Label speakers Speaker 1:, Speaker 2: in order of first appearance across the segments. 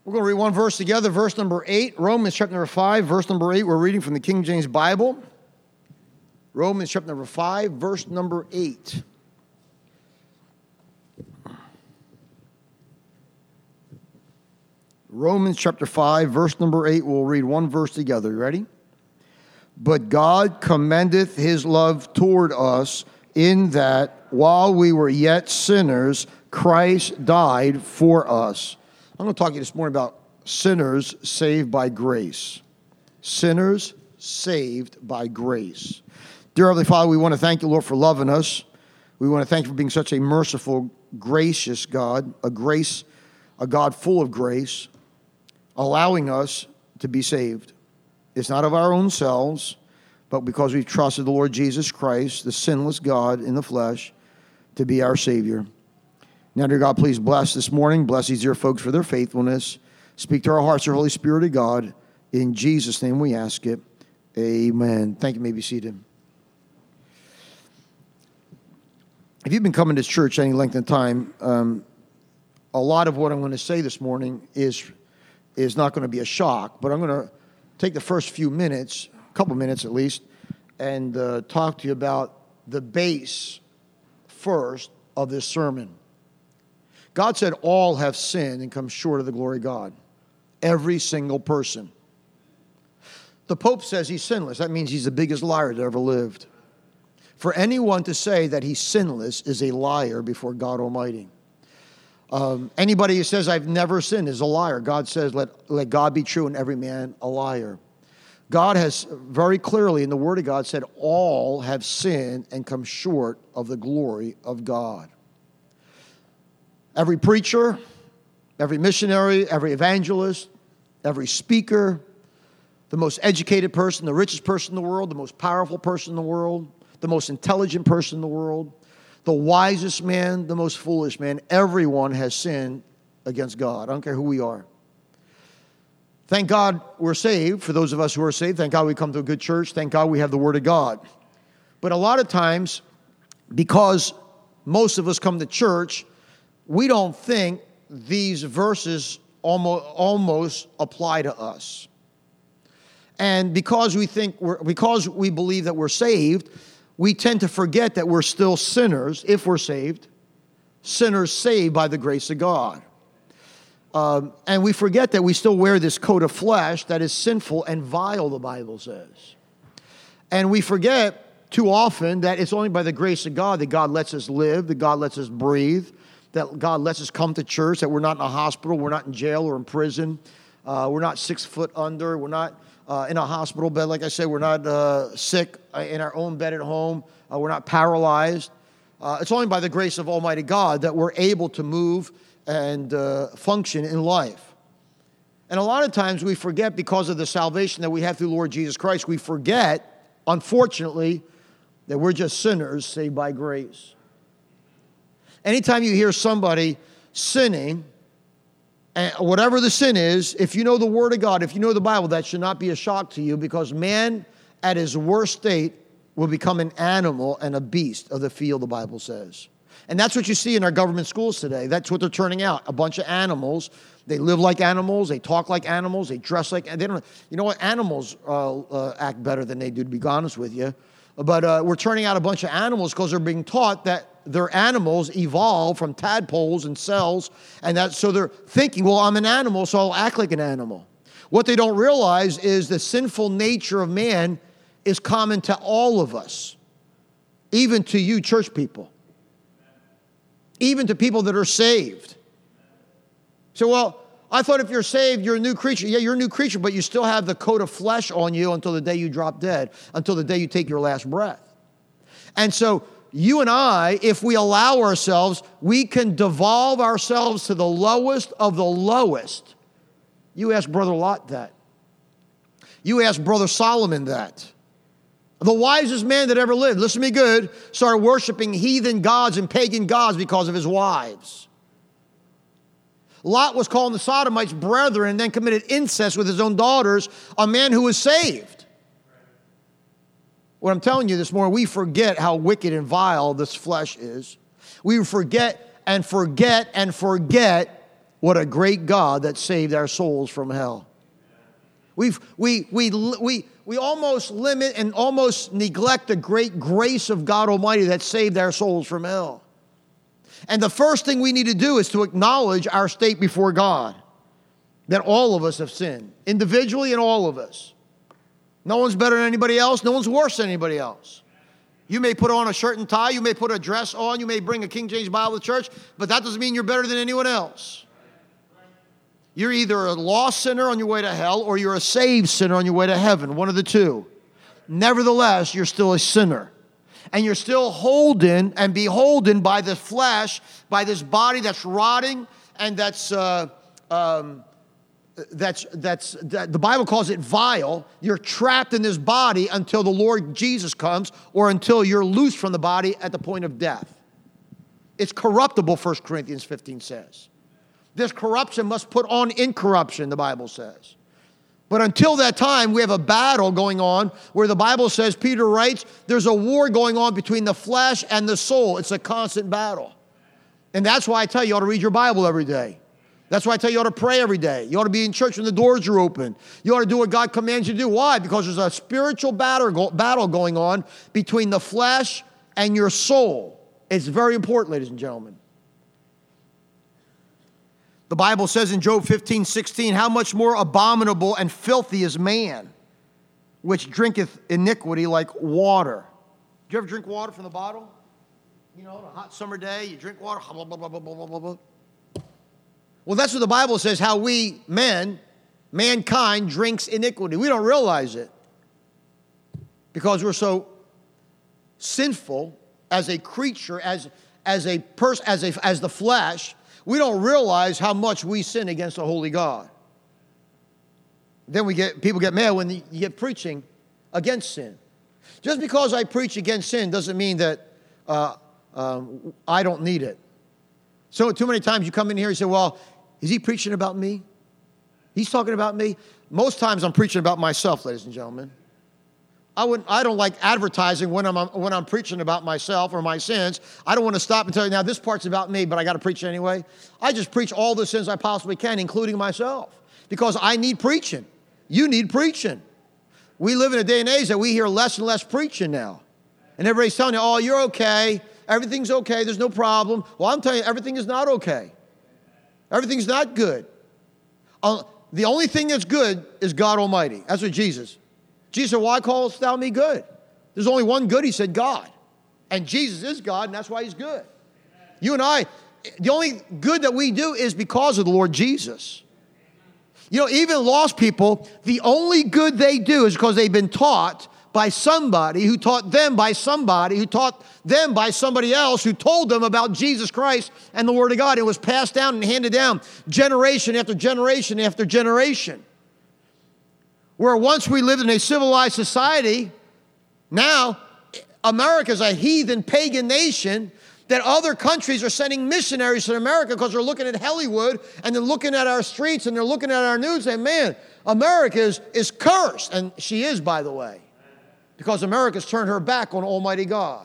Speaker 1: We're going to read one verse together, verse number 8, Romans chapter number 5, verse number 8. We're reading from the King James Bible. Romans chapter number 5, verse number 8. Romans chapter 5, verse number 8. We'll read one verse together. You ready? But God commendeth his love toward us in that while we were yet sinners, Christ died for us. I'm going to talk to you this morning about sinners saved by grace. Sinners saved by grace. Dear Heavenly Father, we want to thank you, Lord, for loving us. We want to thank you for being such a merciful, gracious God, a God full of grace, allowing us to be saved. It's not of our own selves, but because we've trusted the Lord Jesus Christ, the sinless God in the flesh, to be our Savior. Now, dear God, please bless this morning. Bless these dear folks for their faithfulness. Speak to our hearts, your Holy Spirit of God. In Jesus' name we ask it. Amen. Thank you. You may be seated. If you've been coming to church any length of time, a lot of what I'm going to say this morning is not going to be a shock, but I'm going to take the first few minutes, a couple minutes at least, and talk to you about the base first of this sermon. God said all have sinned and come short of the glory of God. Every single person. The Pope says he's sinless. That means he's the biggest liar that ever lived. For anyone to say that he's sinless is a liar before God Almighty. Anybody who says I've never sinned is a liar. God says let God be true and every man a liar. God has very clearly in the Word of God said all have sinned and come short of the glory of God. Every preacher, every missionary, every evangelist, every speaker, the most educated person, the richest person in the world, the most powerful person in the world, the most intelligent person in the world, the wisest man, the most foolish man, everyone has sinned against God. I don't care who we are. Thank God we're saved. For those of us who are saved, thank God we come to a good church. Thank God we have the Word of God. But a lot of times, because most of us come to church, we don't think these verses almost apply to us. And because we believe that we're saved, we tend to forget that we're still sinners, if we're saved, sinners saved by the grace of God. And we forget that we still wear this coat of flesh that is sinful and vile, the Bible says. And we forget too often that it's only by the grace of God that God lets us live, that God lets us breathe, that God lets us come to church, that we're not in a hospital, we're not in jail or in prison, we're not 6 foot under, we're not in a hospital bed, like I said, we're not sick in our own bed at home, we're not paralyzed. It's only by the grace of Almighty God that we're able to move and function in life. And a lot of times we forget, because of the salvation that we have through Lord Jesus Christ, we forget, unfortunately, that we're just sinners saved by grace. Anytime you hear somebody sinning, and whatever the sin is, if you know the Word of God, if you know the Bible, that should not be a shock to you, because man at his worst state will become an animal and a beast of the field, the Bible says. And that's what you see in our government schools today. That's what they're turning out, a bunch of animals. They live like animals, they talk like animals, they dress like, they don't. You know what, animals act better than they do, to be honest with you. But we're turning out a bunch of animals because they're being taught that their animals evolved from tadpoles and cells, and so they're thinking, well, I'm an animal, so I'll act like an animal. What they don't realize is the sinful nature of man is common to all of us, even to you church people, even to people that are saved. So, well, I thought if you're saved, you're a new creature. Yeah, you're a new creature, but you still have the coat of flesh on you until the day you drop dead, until the day you take your last breath. And so you and I, if we allow ourselves, we can devolve ourselves to the lowest of the lowest. You ask Brother Lot that. You ask Brother Solomon that. The wisest man that ever lived, listen to me good, started worshiping heathen gods and pagan gods because of his wives. Lot was calling the Sodomites brethren and then committed incest with his own daughters, a man who was saved. What I'm telling you this morning, we forget how wicked and vile this flesh is. We forget and forget and forget What a great God that saved our souls from hell. We almost limit and almost neglect the great grace of God Almighty that saved our souls from hell. And the first thing we need to do is to acknowledge our state before God, that all of us have sinned, individually and all of us. No one's better than anybody else. No one's worse than anybody else. You may put on a shirt and tie. You may put a dress on. You may bring a King James Bible to church, but that doesn't mean you're better than anyone else. You're either a lost sinner on your way to hell or you're a saved sinner on your way to heaven, one of the two. Nevertheless, you're still a sinner. And you're still holden and beholden by the flesh, by this body that's rotting and the Bible calls it vile. You're trapped in this body until the Lord Jesus comes or until you're loosed from the body at the point of death. It's corruptible, 1 Corinthians 15 says. This corruption must put on incorruption, the Bible says. But until that time, we have a battle going on where the Bible says, Peter writes, there's a war going on between the flesh and the soul. It's a constant battle. And that's why I tell you, you ought to read your Bible every day. That's why I tell you, you ought to pray every day. You ought to be in church when the doors are open. You ought to do what God commands you to do. Why? Because there's a spiritual battle going on between the flesh and your soul. It's very important, ladies and gentlemen. The Bible says in Job 15:16, how much more abominable and filthy is man, which drinketh iniquity like water. Do you ever drink water from the bottle? You know, on a hot summer day, you drink water, blah, blah, blah, blah, blah, blah, blah. Well, that's what the Bible says, how we, mankind, drinks iniquity. We don't realize it because we're so sinful as a creature, as a person, as the flesh. We don't realize how much we sin against the holy God. Then people get mad when you get preaching against sin. Just because I preach against sin doesn't mean that I don't need it. So too many times you come in here and say, well, is he preaching about me? He's talking about me? Most times I'm preaching about myself, ladies and gentlemen. I don't like advertising when I'm preaching about myself or my sins. I don't want to stop and tell you, now this part's about me, but I got to preach anyway. I just preach all the sins I possibly can, including myself, because I need preaching. You need preaching. We live in a day and age that we hear less and less preaching now. And everybody's telling you, oh, you're okay. Everything's okay. There's no problem. Well, I'm telling you, everything is not okay. Everything's not good. The only thing that's good is God Almighty. That's what Jesus. Jesus said, why callest thou me good? There's only one good, he said, God. And Jesus is God, and that's why he's good. You and I, the only good that we do is because of the Lord Jesus. You know, even lost people, the only good they do is because they've been taught by somebody who taught them by somebody who taught them by somebody else who told them about Jesus Christ and the Word of God. It was passed down and handed down generation after generation after generation. Where once we lived in a civilized society, now America is a heathen, pagan nation that other countries are sending missionaries to America because they're looking at Hollywood and they're looking at our streets and they're looking at our news and, man, America is cursed. And she is, by the way, because America's turned her back on Almighty God.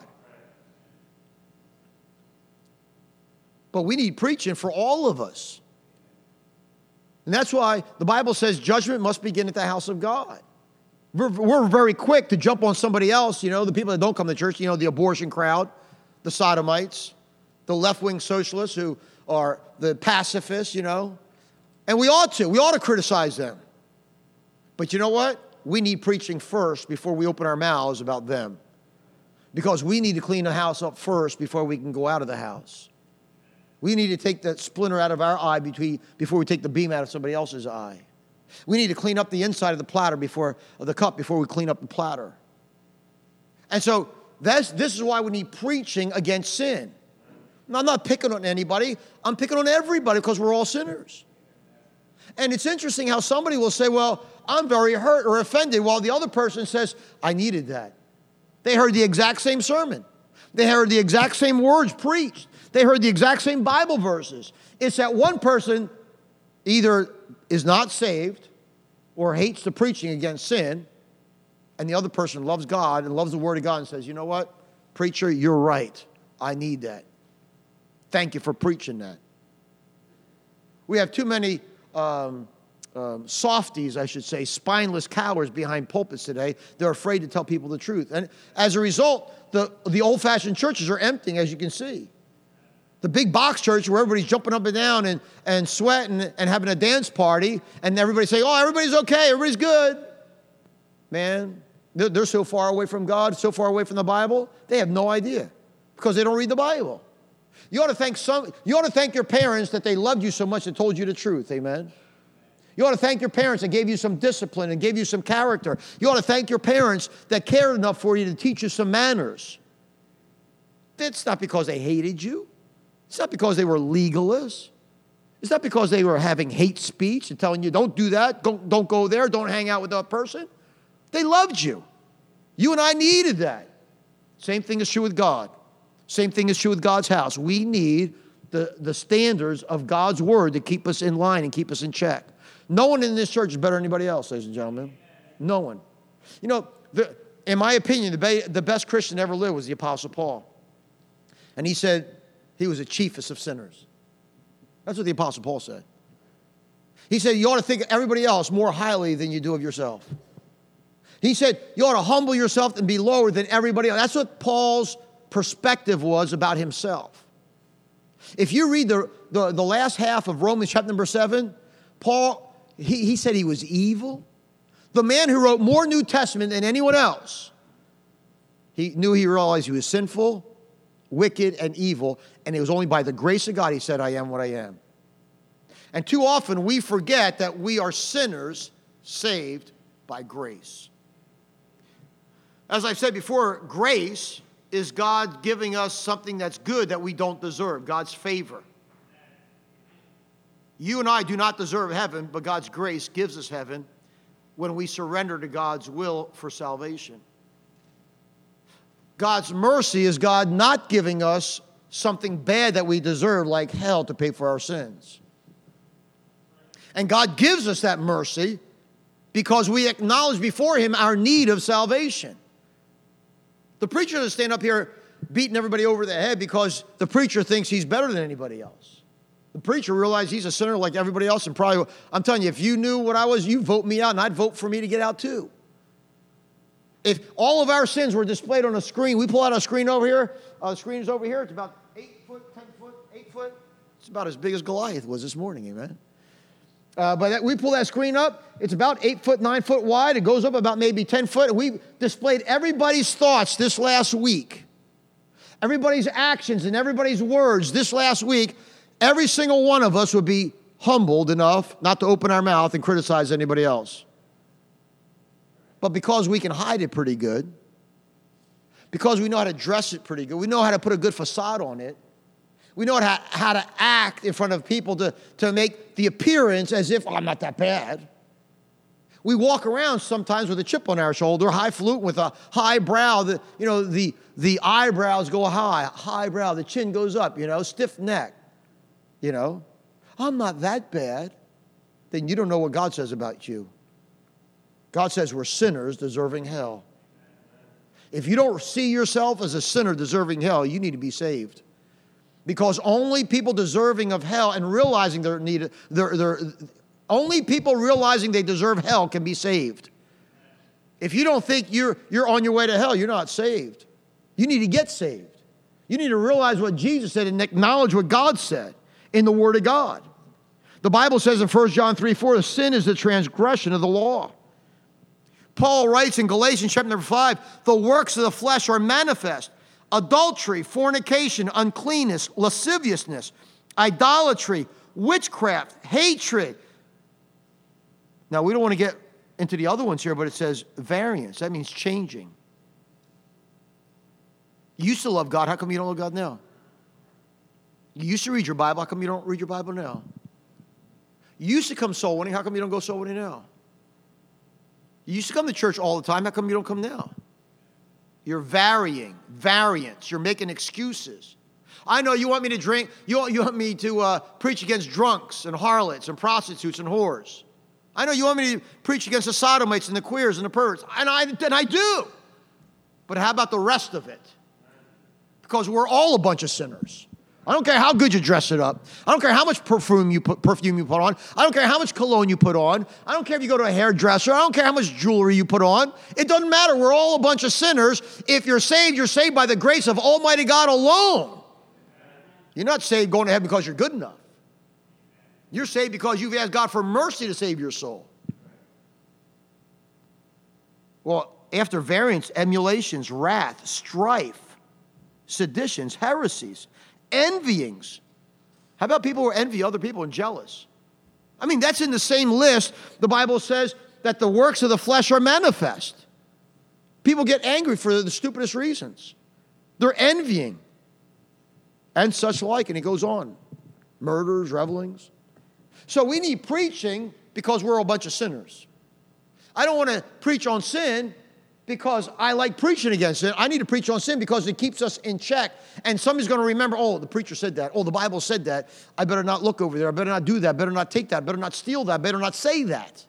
Speaker 1: But we need preaching for all of us. And that's why the Bible says judgment must begin at the house of God. We're very quick to jump on somebody else, you know, the people that don't come to church, you know, the abortion crowd, the sodomites, the left-wing socialists who are the pacifists, you know. And we ought to criticize them. But you know what? We need preaching first before we open our mouths about them. Because we need to clean the house up first before we can go out of the house. We need to take that splinter out of our eye before we take the beam out of somebody else's eye. We need to clean up the inside of the platter of the cup before we clean up the platter. And so this is why we need preaching against sin. Now, I'm not picking on anybody. I'm picking on everybody because we're all sinners. And it's interesting how somebody will say, well, I'm very hurt or offended, while the other person says, I needed that. They heard the exact same sermon. They heard the exact same words preached. They heard the exact same Bible verses. It's that one person either is not saved or hates the preaching against sin, and the other person loves God and loves the Word of God and says, you know what, preacher, you're right. I need that. Thank you for preaching that. We have too many softies, I should say, spineless cowards behind pulpits today. They're afraid to tell people the truth. And as a result, the old-fashioned churches are emptying, as you can see. The big box church where everybody's jumping up and down and sweating and having a dance party, and everybody's saying, oh, everybody's okay, everybody's good. Man, they're so far away from God, so far away from the Bible, they have no idea because they don't read the Bible. You ought to thank your parents that they loved you so much and told you the truth, amen? You ought to thank your parents that gave you some discipline and gave you some character. You ought to thank your parents that cared enough for you to teach you some manners. It's not because they hated you. It's not because they were legalists. It's not because they were having hate speech and telling you, don't do that, don't go there, don't hang out with that person. They loved you. You and I needed that. Same thing is true with God. Same thing is true with God's house. We need the standards of God's word to keep us in line and keep us in check. No one in this church is better than anybody else, ladies and gentlemen. No one. You know, in my opinion, the best Christian ever lived was the Apostle Paul. And he said he was the chiefest of sinners. That's what the Apostle Paul said. He said you ought to think of everybody else more highly than you do of yourself. He said you ought to humble yourself and be lower than everybody else. That's what Paul's perspective was about himself. If you read the last half of Romans chapter number 7, Paul, he said he was evil. The man who wrote more New Testament than anyone else, he realized he was sinful, wicked, and evil, and it was only by the grace of God he said, I am what I am. And too often we forget that we are sinners saved by grace. As I've said before, grace is God giving us something that's good that we don't deserve, God's favor. You and I do not deserve heaven, but God's grace gives us heaven when we surrender to God's will for salvation. God's mercy is God not giving us something bad that we deserve, like hell, to pay for our sins. And God gives us that mercy because we acknowledge before Him our need of salvation. The preacher doesn't stand up here beating everybody over the head because the preacher thinks he's better than anybody else. The preacher realized he's a sinner like everybody else, and probably, I'm telling you, if you knew what I was, you'd vote me out, and I'd vote for me to get out too. If all of our sins were displayed on a screen, we pull out a screen over here, the screen is over here, it's about 8 foot, 10 foot, 8 foot. It's about as big as Goliath was this morning, amen? We pull that screen up, it's about 8 foot, 9 foot wide, it goes up about maybe 10 foot, and we displayed everybody's thoughts this last week. Everybody's actions and everybody's words this last week. Every single one of us would be humbled enough not to open our mouth and criticize anybody else. But because we can hide it pretty good, because we know how to dress it pretty good, we know how to put a good facade on it, we know how to act in front of people to make the appearance as if, I'm not that bad. We walk around sometimes with a chip on our shoulder, highfalutin with a high brow. The eyebrows go high brow, the chin goes up, stiff neck. I'm not that bad. Then you don't know what God says about you. God says we're sinners deserving hell. If you don't see yourself as a sinner deserving hell, you need to be saved. Because only people deserving of hell and realizing only people realizing they deserve hell can be saved. If you don't think you're on your way to hell, you're not saved. You need to get saved. You need to realize what Jesus said and acknowledge what God said in the Word of God. The Bible says in 1 John 3:4, the sin is the transgression of the law. Paul writes in Galatians chapter number 5, the works of the flesh are manifest: adultery, fornication, uncleanness, lasciviousness, idolatry, witchcraft, hatred. Now, we don't want to get into the other ones here, but it says variance. That means changing. You used to love God. How come you don't love God now? You used to read your Bible. How come you don't read your Bible now? You used to come soul winning. How come you don't go soul winning now? You used to come to church all the time. How come you don't come now? You're varying, variance. You're making excuses. I know you want me to drink. You want me to preach against drunks and harlots and prostitutes and whores. I know you want me to preach against the sodomites and the queers and the perverts. And I do. But how about the rest of it? Because we're all a bunch of sinners. I don't care how good you dress it up. I don't care how much perfume you put on. I don't care how much cologne you put on. I don't care if you go to a hairdresser. I don't care how much jewelry you put on. It doesn't matter. We're all a bunch of sinners. If you're saved by the grace of Almighty God alone. You're not saved going to heaven because you're good enough. You're saved because you've asked God for mercy to save your soul. Well, after variance, emulations, wrath, strife, seditions, heresies, envyings. How about people who envy other people and jealous? I mean, that's in the same list. The Bible says that the works of the flesh are manifest. People get angry for the stupidest reasons. They're envying and such like, and it goes on. Murders, revelings. So we need preaching because we're a bunch of sinners. I don't want to preach on sin because I like preaching against it. I need to preach on sin because it keeps us in check. And somebody's going to remember, oh, the preacher said that. Oh, the Bible said that. I better not look over there. I better not do that. I better not take that. I better not steal that. I better not say that.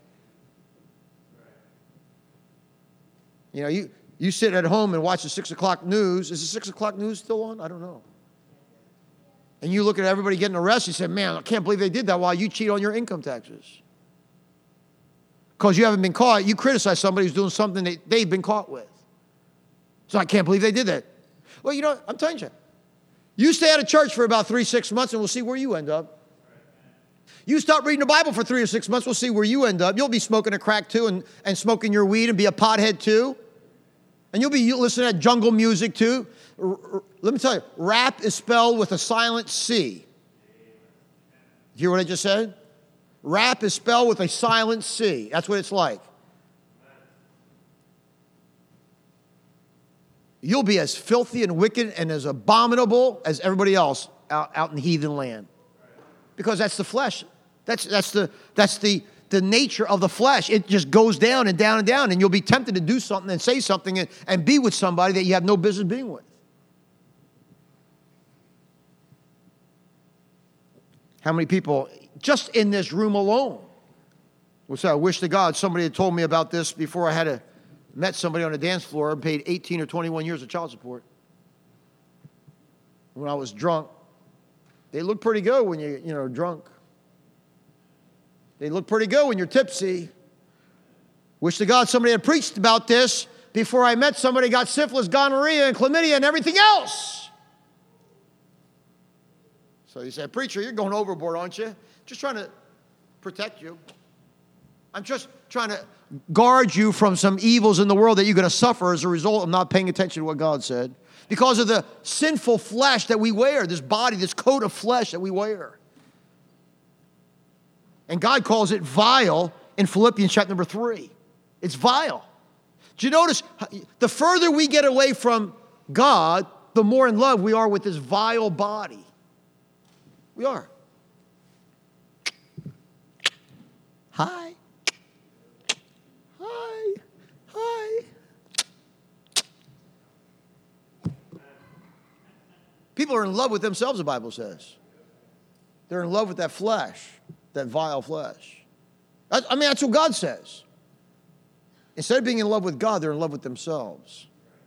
Speaker 1: You know, you sit at home and watch the 6 o'clock news. Is the 6 o'clock news still on? I don't know. And you look at everybody getting arrested. You say, man, I can't believe they did that while you cheat on your income taxes. Because you haven't been caught, you criticize somebody who's doing something that they've been caught with. So I can't believe they did that. Well, you know, I'm telling you, you stay out of church for about 3-6 months and we'll see where you end up. You stop reading the Bible for 3 or 6 months, we'll see where you end up. You'll be smoking a crack too and smoking your weed and be a pothead too. And you'll be listening to jungle music too. Let me tell you, rap is spelled with a silent C. You hear what I just said? Rap is spelled with a silent C. That's what it's like. You'll be as filthy and wicked and as abominable as everybody else out in heathen land. Because that's the flesh. That's the nature of the flesh. It just goes down and down and down, and you'll be tempted to do something and say something and be with somebody that you have no business being with. How many people, just in this room alone, would say, I wish to God somebody had told me about this before I had met somebody on a dance floor and paid 18 or 21 years of child support. When I was drunk, they look pretty good when you're drunk. They look pretty good when you're tipsy. Wish to God somebody had preached about this before I met somebody who got syphilis, gonorrhea, and chlamydia and everything else. So you say, preacher, you're going overboard, aren't you? Just trying to protect you. I'm just trying to guard you from some evils in the world that you're going to suffer as a result of not paying attention to what God said. Because of the sinful flesh that we wear, this body, this coat of flesh that we wear. And God calls it vile in Philippians chapter number 3. It's vile. Do you notice, the further we get away from God, the more in love we are with this vile body. We are. Hi. Hi. Hi. People are in love with themselves, the Bible says. They're in love with that flesh, that vile flesh. I mean, that's what God says. Instead of being in love with God, they're in love with themselves.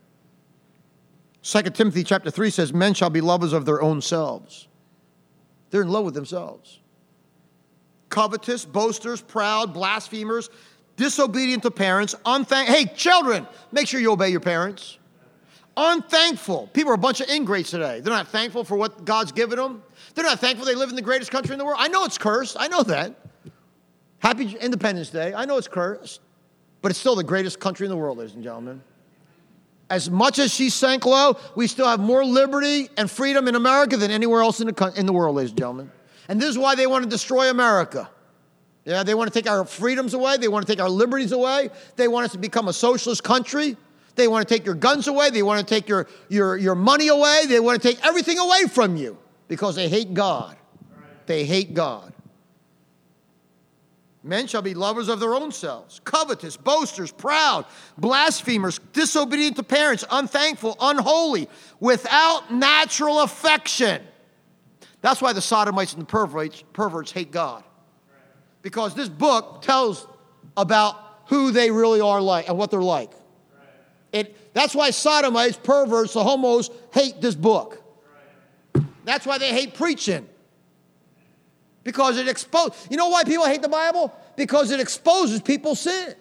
Speaker 1: 2 Timothy chapter 3 says, men shall be lovers of their own selves. They're in love with themselves. Covetous, boasters, proud, blasphemers, disobedient to parents, hey, children, make sure you obey your parents. Unthankful. People are a bunch of ingrates today. They're not thankful for what God's given them. They're not thankful they live in the greatest country in the world. I know it's cursed. I know that. Happy Independence Day. I know it's cursed. But it's still the greatest country in the world, ladies and gentlemen. As much as she sank low, we still have more liberty and freedom in America than anywhere else in the world, ladies and gentlemen. And this is why they want to destroy America. Yeah, they want to take our freedoms away. They want to take our liberties away. They want us to become a socialist country. They want to take your guns away. They want to take your money away. They want to take everything away from you because they hate God. They hate God. Men shall be lovers of their own selves, covetous, boasters, proud, blasphemers, disobedient to parents, unthankful, unholy, without natural affection. That's why the sodomites and the perverts hate God. Because this book tells about who they really are like and what they're like. That's why sodomites, perverts, the homos hate this book. That's why they hate preaching. Because it exposes. You know why people hate the Bible? Because it exposes people's sins.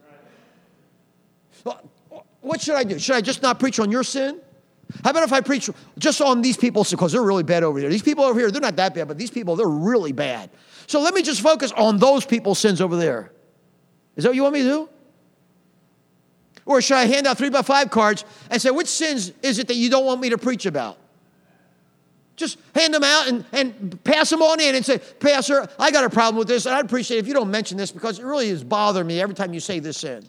Speaker 1: What should I do? Should I just not preach on your sin? How about if I preach just on these people's sin? Because they're really bad over here. These people over here, they're not that bad, but these people, they're really bad. So let me just focus on those people's sins over there. Is that what you want me to do? Or should I hand out 3x5 cards and say, which sins is it that you don't want me to preach about? Just hand them out and pass them on in and say, Pastor, I got a problem with this, and I'd appreciate it if you don't mention this because it really is bothering me every time you say this sin.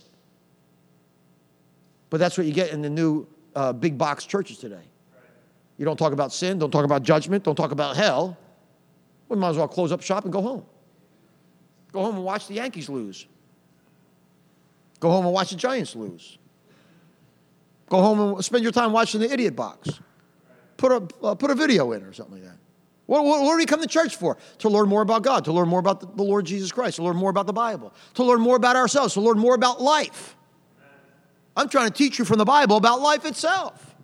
Speaker 1: But that's what you get in the new big box churches today. You don't talk about sin, don't talk about judgment, don't talk about hell. We might as well close up shop and go home. Go home and watch the Yankees lose. Go home and watch the Giants lose. Go home and spend your time watching the idiot box. Put a video in or something like that. What do we come to church for? To learn more about God, to learn more about the Lord Jesus Christ, to learn more about the Bible, to learn more about ourselves, to learn more about life. I'm trying to teach you from the Bible about life itself.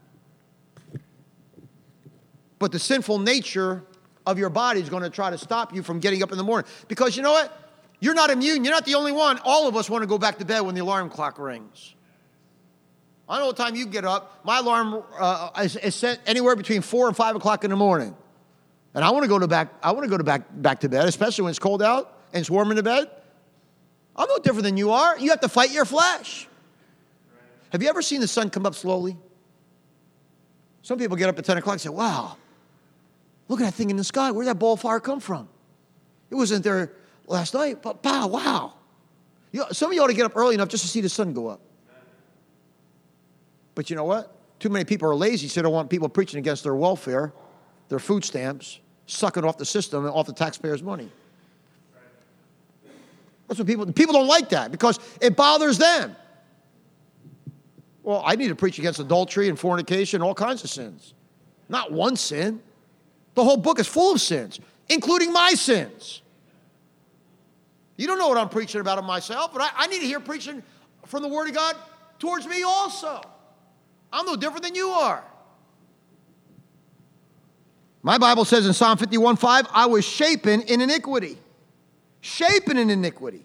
Speaker 1: But the sinful nature of your body is going to try to stop you from getting up in the morning. Because you know what? You're not immune. You're not the only one. All of us want to go back to bed when the alarm clock rings. I don't know what time you get up. My alarm is set anywhere between 4 and 5 o'clock in the morning. And I want to go back to bed, especially when it's cold out and it's warm in the bed. I'm no different than you are. You have to fight your flesh. Have you ever seen the sun come up slowly? Some people get up at 10 o'clock and say, wow, look at that thing in the sky. Where did that ball of fire come from? It wasn't there last night, but wow. Some of you ought to get up early enough just to see the sun go up. But you know what? Too many people are lazy, so they don't want people preaching against their welfare, their food stamps, sucking off the system and off the taxpayers' money. That's what people don't like that because it bothers them. Well, I need to preach against adultery and fornication, all kinds of sins. Not one sin. The whole book is full of sins, including my sins. You don't know what I'm preaching about of myself, but I need to hear preaching from the Word of God towards me also. I'm no different than you are. My Bible says in Psalm 51:5, I was shapen in iniquity. Shapen in iniquity.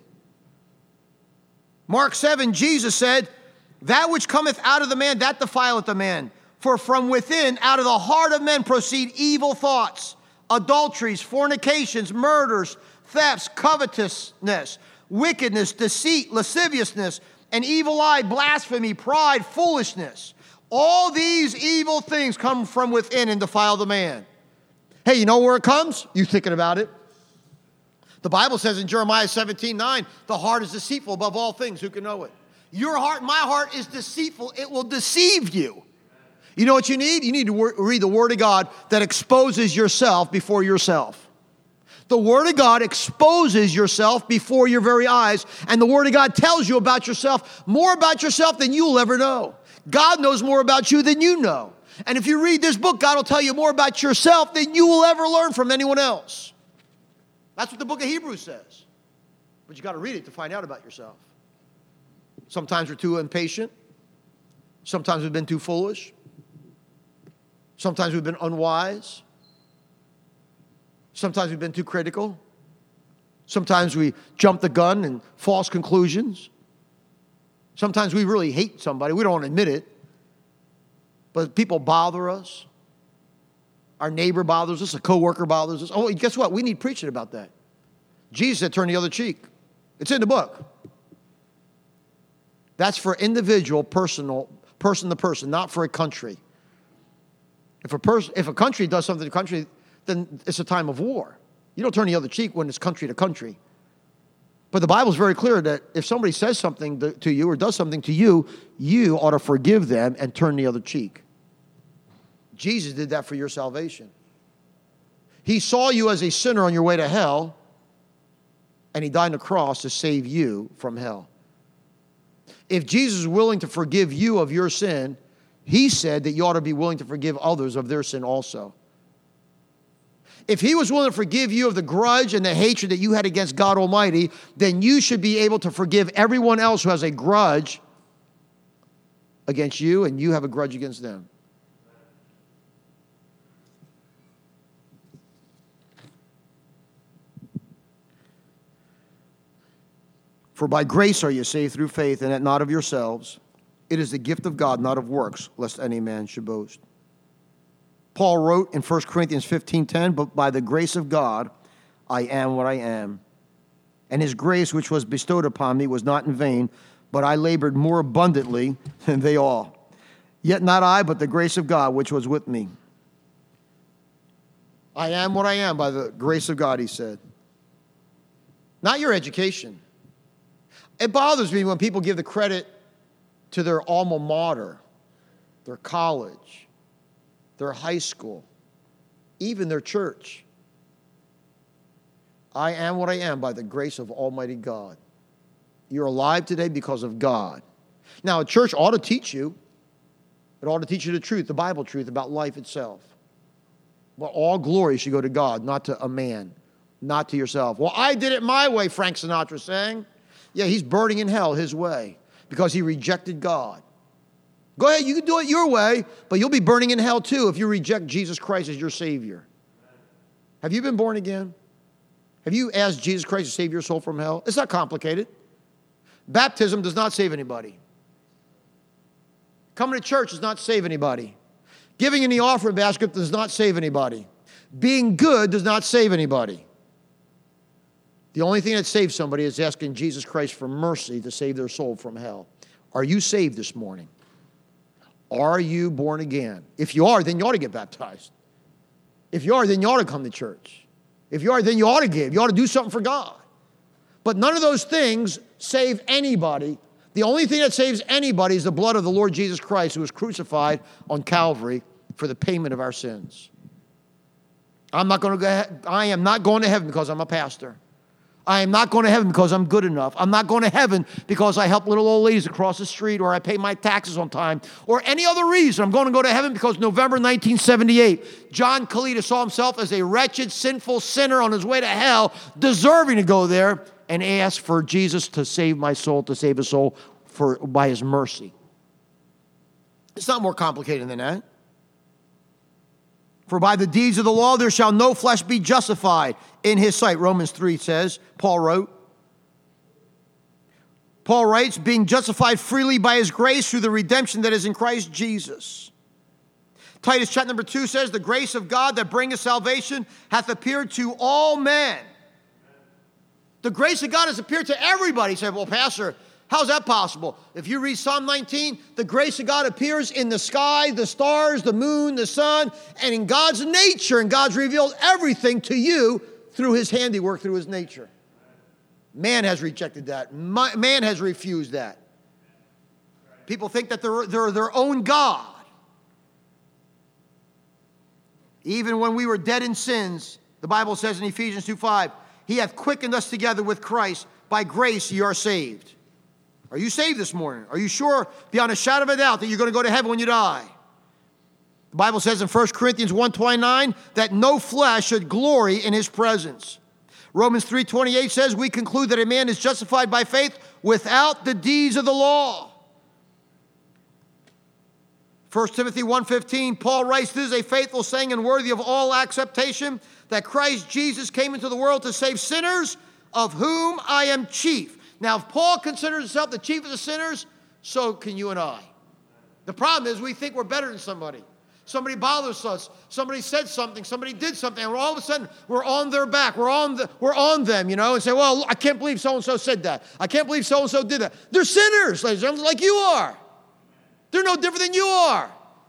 Speaker 1: Mark 7, Jesus said, that which cometh out of the man, that defileth the man. For from within, out of the heart of men, proceed evil thoughts, adulteries, fornications, murders, thefts, covetousness, wickedness, deceit, lasciviousness, an evil eye, blasphemy, pride, foolishness. All these evil things come from within and defile the man. Hey, you know where it comes? You thinking about it. The Bible says in Jeremiah 17:9, the heart is deceitful above all things. Who can know it? Your heart, my heart is deceitful. It will deceive you. You know what you need? You need to read the Word of God that exposes yourself before yourself. The Word of God exposes yourself before your very eyes, and the Word of God tells you about yourself, more about yourself than you'll ever know. God knows more about you than you know. And if you read this book, God will tell you more about yourself than you will ever learn from anyone else. That's what the book of Hebrews says. But you got to read it to find out about yourself. Sometimes we're too impatient. Sometimes we've been too foolish. Sometimes we've been unwise. Sometimes we've been too critical. Sometimes we jump the gun and false conclusions. Sometimes we really hate somebody. We don't want to admit it. But people bother us. Our neighbor bothers us. A coworker bothers us. Oh, guess what? We need preaching about that. Jesus said, turn the other cheek. It's in the book. That's for individual, personal, person to person, not for a country. If a country does something to a country, then it's a time of war. You don't turn the other cheek when it's country to country. But the Bible is very clear that if somebody says something to you or does something to you, you ought to forgive them and turn the other cheek. Jesus did that for your salvation. He saw you as a sinner on your way to hell, and he died on the cross to save you from hell. If Jesus is willing to forgive you of your sin, he said that you ought to be willing to forgive others of their sin also. If he was willing to forgive you of the grudge and the hatred that you had against God Almighty, then you should be able to forgive everyone else who has a grudge against you and you have a grudge against them. For by grace are you saved through faith, and that not of yourselves. It is the gift of God, not of works, lest any man should boast. Paul wrote in 1 Corinthians 15:10, but by the grace of God I am what I am. And his grace which was bestowed upon me was not in vain, but I labored more abundantly than they all. Yet not I, but the grace of God which was with me. I am what I am by the grace of God, he said. Not your education. It bothers me when people give the credit to their alma mater, their college, their high school, even their church. I am what I am by the grace of Almighty God. You're alive today because of God. Now, a church ought to teach you. It ought to teach you the truth, the Bible truth about life itself. But all glory should go to God, not to a man, not to yourself. Well, I did it my way, Frank Sinatra sang. Yeah, he's burning in hell his way because he rejected God. Go ahead, you can do it your way, but you'll be burning in hell too if you reject Jesus Christ as your Savior. Have you been born again? Have you asked Jesus Christ to save your soul from hell? It's not complicated. Baptism does not save anybody. Coming to church does not save anybody. Giving in the offering basket does not save anybody. Being good does not save anybody. The only thing that saves somebody is asking Jesus Christ for mercy to save their soul from hell. Are you saved this morning? Are you born again? If you are, then you ought to get baptized. If you are, then you ought to come to church. If you are, then you ought to give. You ought to do something for God. But none of those things save anybody. The only thing that saves anybody is the blood of the Lord Jesus Christ, who was crucified on Calvary for the payment of our sins. I am not going to heaven because I'm a pastor. I am not going to heaven because I'm good enough. I'm not going to heaven because I help little old ladies across the street or I pay my taxes on time or any other reason. I'm going to go to heaven because November 1978, John Kalita saw himself as a wretched, sinful sinner on his way to hell, deserving to go there, and asked for Jesus to save my soul, to save his soul by his mercy. It's not more complicated than that. For by the deeds of the law there shall no flesh be justified in his sight. Romans 3 says, Paul wrote. Paul writes, being justified freely by his grace through the redemption that is in Christ Jesus. Titus chapter number 2 says, the grace of God that bringeth salvation hath appeared to all men. The grace of God has appeared to everybody. You say, well, Pastor, how's that possible? If you read Psalm 19, the grace of God appears in the sky, the stars, the moon, the sun, and in God's nature. And God's revealed everything to you through his handiwork, through his nature. Man has rejected that. Man has refused that. People think that they're their own God. Even when we were dead in sins, the Bible says in Ephesians 2:5, he hath quickened us together with Christ. By grace ye are saved. Are you saved this morning? Are you sure beyond a shadow of a doubt that you're going to go to heaven when you die? The Bible says in 1 Corinthians 1:29 that no flesh should glory in his presence. Romans 3:28 says we conclude that a man is justified by faith without the deeds of the law. 1 Timothy 1:15, Paul writes, this is a faithful saying and worthy of all acceptation, that Christ Jesus came into the world to save sinners, of whom I am chief. Now, if Paul considers himself the chief of the sinners, so can you and I. The problem is we think we're better than somebody. Somebody bothers us. Somebody said something. Somebody did something. And all of a sudden, we're on their back. We're on them, and say, well, I can't believe so-and-so said that. I can't believe so-and-so did that. They're sinners, ladies and gentlemen, like you are. They're no different than you are.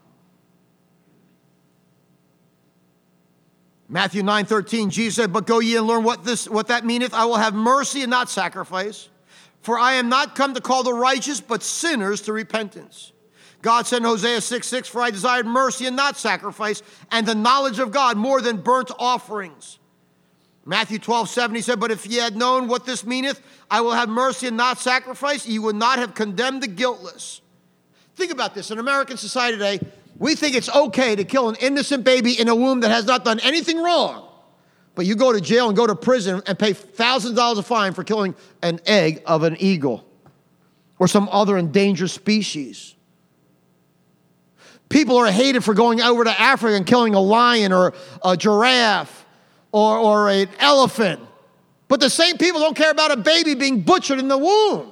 Speaker 1: Matthew 9:13, Jesus said, but go ye and learn what that meaneth. I will have mercy and not sacrifice. For I am not come to call the righteous, but sinners to repentance. God said in Hosea 6:6, for I desired mercy and not sacrifice, and the knowledge of God more than burnt offerings. Matthew 12:7, he said, but if ye had known what this meaneth, I will have mercy and not sacrifice, ye would not have condemned the guiltless. Think about this. In American society today, we think it's okay to kill an innocent baby in a womb that has not done anything wrong. But you go to jail and go to prison and pay thousands of dollars a fine for killing an egg of an eagle or some other endangered species. People are hated for going over to Africa and killing a lion or a giraffe or an elephant But the same people don't care about a baby being butchered in the womb.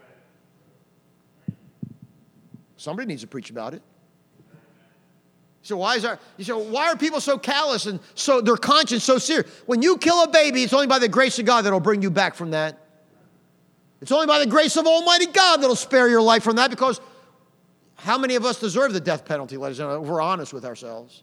Speaker 1: Somebody needs to preach about it. So why are people so callous and so their conscience so serious? When you kill a baby, it's only by the grace of God that'll bring you back from that. It's only by the grace of Almighty God that'll spare your life from that, because how many of us deserve the death penalty, ladies and gentlemen, if we're honest with ourselves?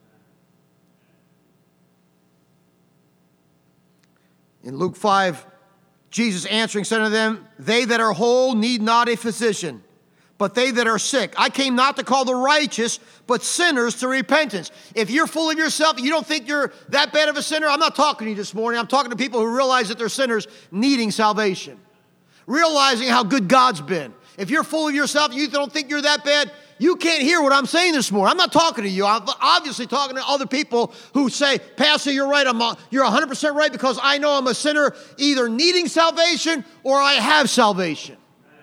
Speaker 1: In Luke 5, Jesus answering said unto them, they that are whole need not a physician, but they that are sick. I came not to call the righteous, but sinners to repentance. If you're full of yourself, you don't think you're that bad of a sinner, I'm not talking to you this morning. I'm talking to people who realize that they're sinners needing salvation, realizing how good God's been. If you're full of yourself, you don't think you're that bad, you can't hear what I'm saying this morning. I'm not talking to you. I'm obviously talking to other people who say, Pastor, you're right. You're 100% right, because I know I'm a sinner either needing salvation or I have salvation.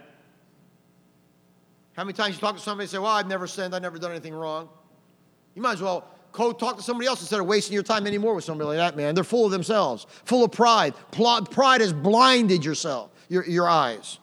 Speaker 1: How many times you talk to somebody and say, well, I've never sinned, I've never done anything wrong? You might as well go talk to somebody else instead of wasting your time anymore with somebody like that, man. They're full of themselves, full of pride. Pride has blinded your eyes.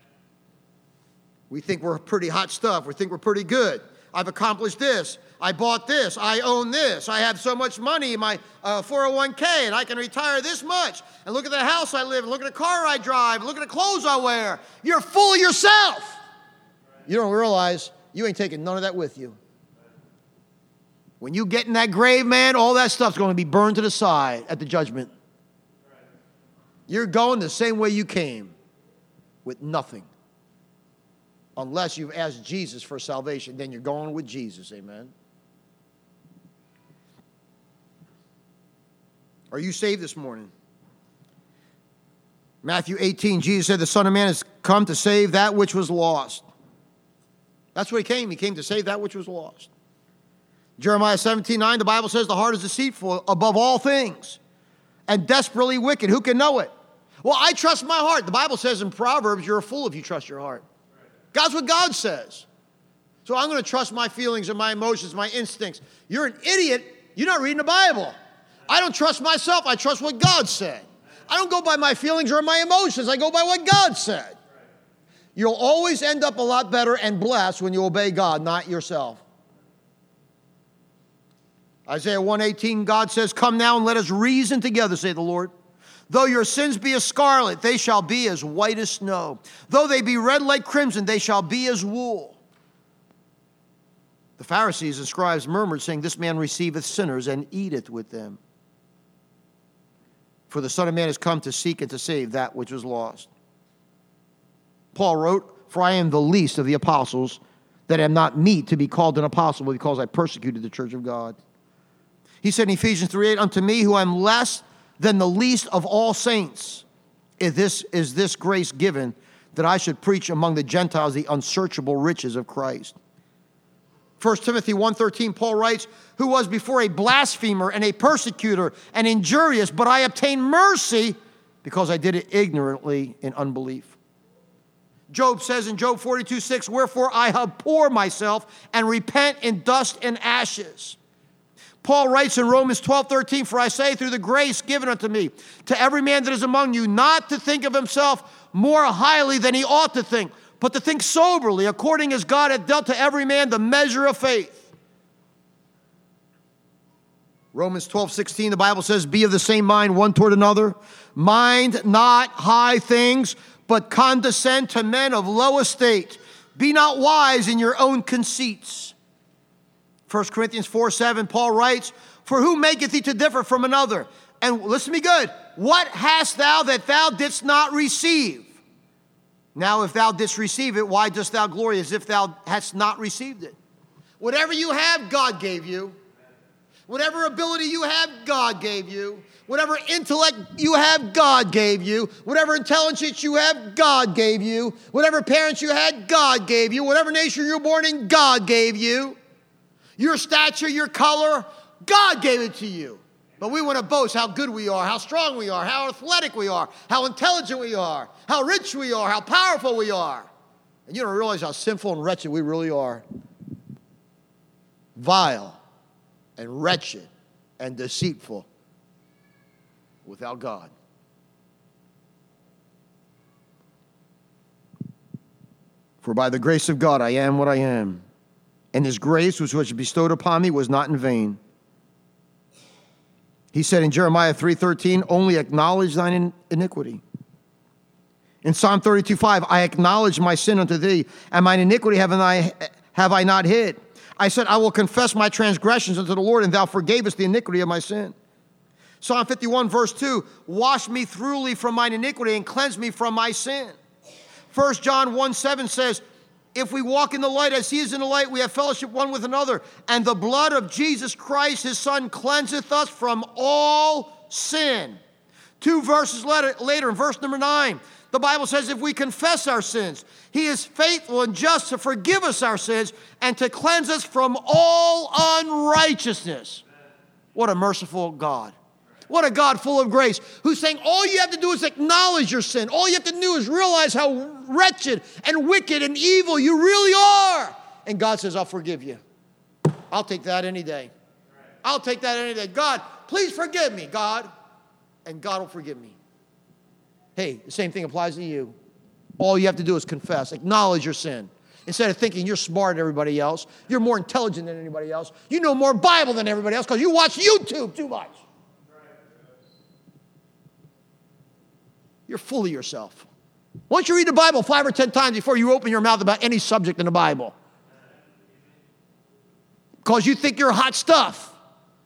Speaker 1: We think we're pretty hot stuff. We think we're pretty good. I've accomplished this. I bought this. I own this. I have so much money in my 401k, and I can retire this much. And look at the house I live in. Look at the car I drive. Look at the clothes I wear. You're full of yourself. You don't realize you ain't taking none of that with you. When you get in that grave, man, all that stuff's going to be burned to the side at the judgment. You're going the same way you came, with nothing. Unless you've asked Jesus for salvation, then you're going with Jesus, amen? Are you saved this morning? Matthew 18, Jesus said, the Son of Man has come to save that which was lost. That's what he came. He came to save that which was lost. Jeremiah 17:9, the Bible says, the heart is deceitful above all things and desperately wicked. Who can know it? Well, I trust my heart. The Bible says in Proverbs, you're a fool if you trust your heart. That's what God says. So I'm going to trust my feelings and my emotions, my instincts. You're an idiot. You're not reading the Bible. I don't trust myself. I trust what God said. I don't go by my feelings or my emotions. I go by what God said. You'll always end up a lot better and blessed when you obey God, not yourself. Isaiah 1:18, God says, come now and let us reason together, saith the Lord. Though your sins be as scarlet, they shall be as white as snow. Though they be red like crimson, they shall be as wool. The Pharisees and scribes murmured, saying, this man receiveth sinners and eateth with them. For the Son of Man has come to seek and to save that which was lost. Paul wrote, for I am the least of the apostles, that am not meet to be called an apostle, because I persecuted the church of God. He said in Ephesians 3:8, unto me who am less than the least of all saints, is this grace given, that I should preach among the Gentiles the unsearchable riches of Christ. 1 Timothy 1:13, Paul writes, who was before a blasphemer and a persecutor and injurious, but I obtained mercy because I did it ignorantly in unbelief. Job says in Job 42:6, wherefore I abhor myself and repent in dust and ashes. Paul writes in Romans 12:13, for I say through the grace given unto me, to every man that is among you, not to think of himself more highly than he ought to think, but to think soberly, according as God hath dealt to every man the measure of faith. Romans 12:16, the Bible says, be of the same mind one toward another. Mind not high things, but condescend to men of low estate. Be not wise in your own conceits. 1 Corinthians 4:7, Paul writes, for who maketh thee to differ from another? And listen to me good. What hast thou that thou didst not receive? Now, if thou didst receive it, why dost thou glory as if thou hadst not received it? Whatever you have, God gave you. Whatever ability you have, God gave you. Whatever intellect you have, God gave you. Whatever intelligence you have, God gave you. Whatever parents you had, God gave you. Whatever nation you were born in, God gave you. Your stature, your color, God gave it to you. But we want to boast how good we are, how strong we are, how athletic we are, how intelligent we are, how rich we are, how powerful we are. And you don't realize how sinful and wretched we really are. Vile and wretched and deceitful without God. For by the grace of God I am what I am, and his grace which was bestowed upon me was not in vain. He said in Jeremiah 3:13, only acknowledge thine iniquity. In Psalm 32:5, I acknowledge my sin unto thee, and mine iniquity have I not hid. I said, I will confess my transgressions unto the Lord, and thou forgavest the iniquity of my sin. Psalm 51, verse 2, wash me thoroughly from mine iniquity and cleanse me from my sin. 1 John 1:7 says, if we walk in the light as he is in the light, we have fellowship one with another. And the blood of Jesus Christ, his son, cleanseth us from all sin. 2 verses later, in verse number 9, the Bible says if we confess our sins, he is faithful and just to forgive us our sins and to cleanse us from all unrighteousness. What a merciful God. What a God full of grace, who's saying all you have to do is acknowledge your sin. All you have to do is realize how wretched and wicked and evil you really are. And God says, I'll forgive you. I'll take that any day. I'll take that any day. God, please forgive me, God. And God will forgive me. Hey, the same thing applies to you. All you have to do is confess, acknowledge your sin. Instead of thinking you're smarter than everybody else, you're more intelligent than anybody else, you know more Bible than everybody else because you watch YouTube too much. You're full of yourself. Why don't you read the Bible 5 or 10 times before you open your mouth about any subject in the Bible? Because you think you're hot stuff.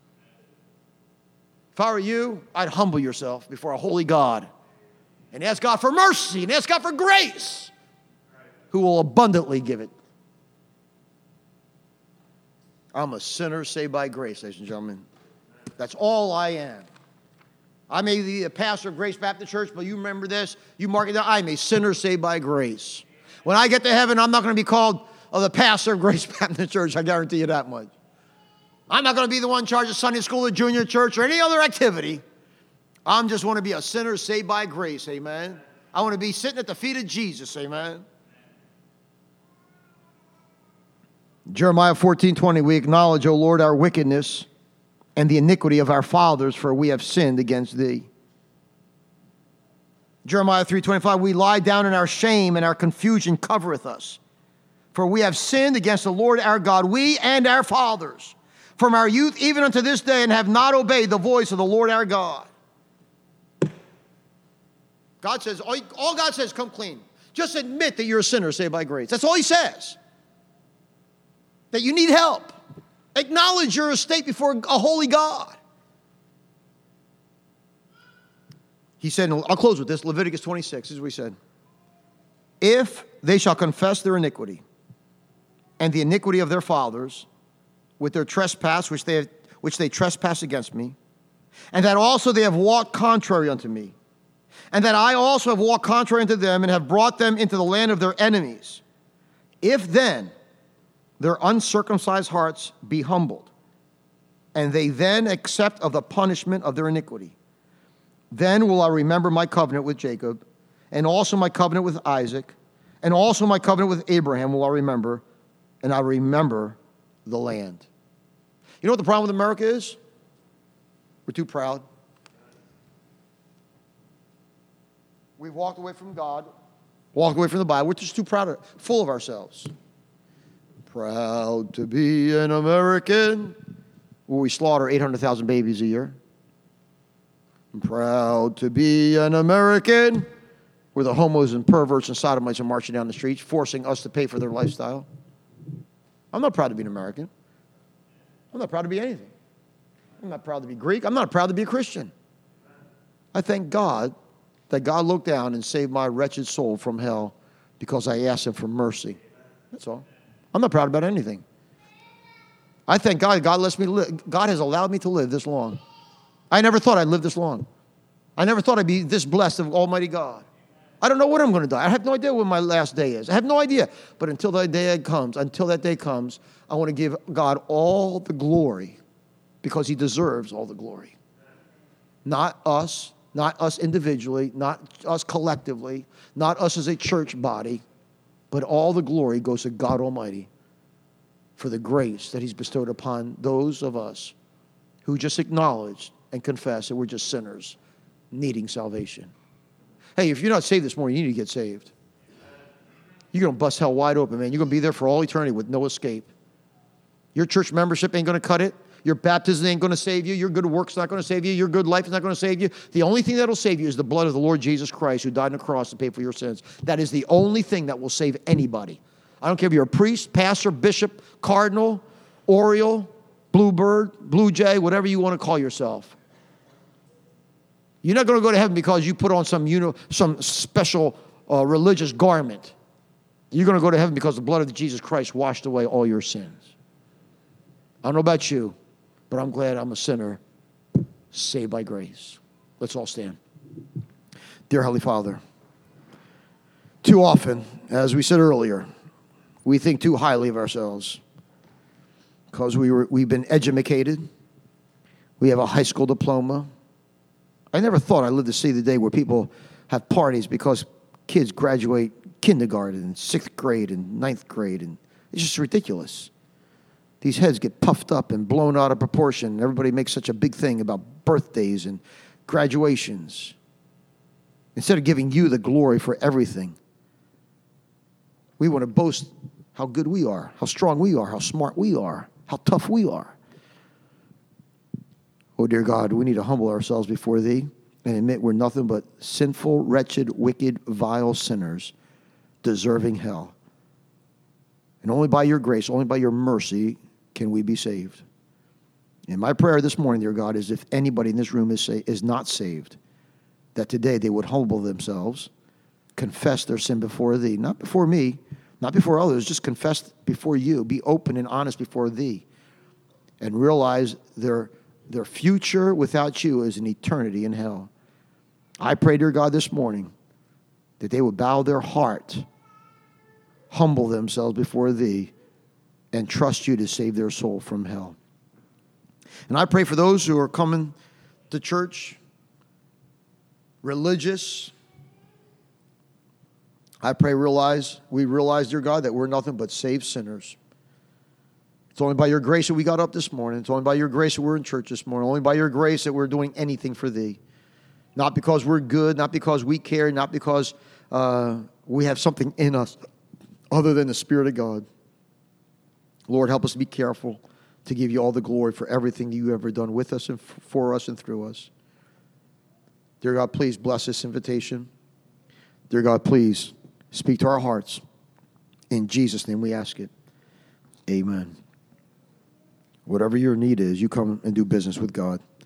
Speaker 1: If I were you, I'd humble yourself before a holy God and ask God for mercy and ask God for grace, who will abundantly give it. I'm a sinner saved by grace, ladies and gentlemen. That's all I am. I may be a pastor of Grace Baptist Church, but you remember this. You mark it down. I'm a sinner saved by grace. When I get to heaven, I'm not going to be called the pastor of Grace Baptist Church. I guarantee you that much. I'm not going to be the one in charge of Sunday school or junior church or any other activity. I just want to be a sinner saved by grace. Amen. I want to be sitting at the feet of Jesus. Amen. Jeremiah 14:20, we acknowledge, O Lord, our wickedness and the iniquity of our fathers, for we have sinned against thee. Jeremiah 3:25, we lie down in our shame, and our confusion covereth us. For we have sinned against the Lord our God, we and our fathers, from our youth even unto this day, and have not obeyed the voice of the Lord our God. God says, all God says, come clean. Just admit that you're a sinner saved by grace. That's all he says. That you need help. Acknowledge your estate before a holy God. He said, and I'll close with this, Leviticus 26, this is what he said. If they shall confess their iniquity and the iniquity of their fathers with their trespass, which they trespass against me, and that also they have walked contrary unto me, and that I also have walked contrary unto them and have brought them into the land of their enemies, if then their uncircumcised hearts be humbled, and they then accept of the punishment of their iniquity, then will I remember my covenant with Jacob, and also my covenant with Isaac, and also my covenant with Abraham will I remember, and I remember the land. You know what the problem with America is? We're too proud. We've walked away from God, walked away from the Bible. We're just too proud, full of ourselves. Proud to be an American, where we slaughter 800,000 babies a year. I'm proud to be an American, where the homos and perverts and sodomites are marching down the streets, forcing us to pay for their lifestyle. I'm not proud to be an American. I'm not proud to be anything. I'm not proud to be Greek. I'm not proud to be a Christian. I thank God that God looked down and saved my wretched soul from hell because I asked him for mercy. That's all. I'm not proud about anything. I thank God. God lets me live. God has allowed me to live this long. I never thought I'd live this long. I never thought I'd be this blessed of Almighty God. I don't know when I'm going to die. I have no idea when my last day is. I have no idea. But until that day comes, I want to give God all the glory because he deserves all the glory. Not us individually, not us collectively, not us as a church body, but all the glory goes to God Almighty for the grace that he's bestowed upon those of us who just acknowledge and confess that we're just sinners needing salvation. Hey, if you're not saved this morning, you need to get saved. you're going to bust hell wide open, man. You're going to be there for all eternity with no escape. Your church membership ain't going to cut it. Your baptism ain't going to save you. Your good works not going to save you. Your good life is not going to save you. The only thing that will save you is the blood of the Lord Jesus Christ, who died on the cross to pay for your sins. That is the only thing that will save anybody. I don't care if you're a priest, pastor, bishop, cardinal, oriole, bluebird, blue jay, whatever you want to call yourself. You're not going to go to heaven because you put on some special religious garment. You're going to go to heaven because the blood of Jesus Christ washed away all your sins. I don't know about you, but I'm glad I'm a sinner saved by grace. Let's all stand. Dear Heavenly Father, too often, as we said earlier, we think too highly of ourselves because we've been educated. We have a high school diploma. I never thought I'd live to see the day where people have parties because kids graduate kindergarten, 6th grade, and 9th grade, and it's just ridiculous. These heads get puffed up and blown out of proportion. Everybody makes such a big thing about birthdays and graduations. Instead of giving you the glory for everything, we want to boast how good we are, how strong we are, how smart we are, how tough we are. Oh, dear God, we need to humble ourselves before Thee and admit we're nothing but sinful, wretched, wicked, vile sinners deserving hell. And only by Your grace, only by Your mercy can we be saved. And my prayer this morning, dear God, is if anybody in this room is not saved, that today they would humble themselves, confess their sin before Thee, not before me, not before others, just confess before You, be open and honest before Thee, and realize their future without You is an eternity in hell. I pray, dear God, this morning that they would bow their heart, humble themselves before Thee, and trust You to save their soul from hell. And I pray for those who are coming to church, religious. I pray we realize, dear God, that we're nothing but saved sinners. It's only by Your grace that we got up this morning. It's only by Your grace that we're in church this morning. Only by Your grace that we're doing anything for Thee. Not because we're good, not because we care, not because we have something in us other than the Spirit of God. Lord, help us to be careful to give You all the glory for everything You have ever done with us and for us and through us. Dear God, please bless this invitation. Dear God, please speak to our hearts. In Jesus' name we ask it. Amen. Whatever your need is, you come and do business with God.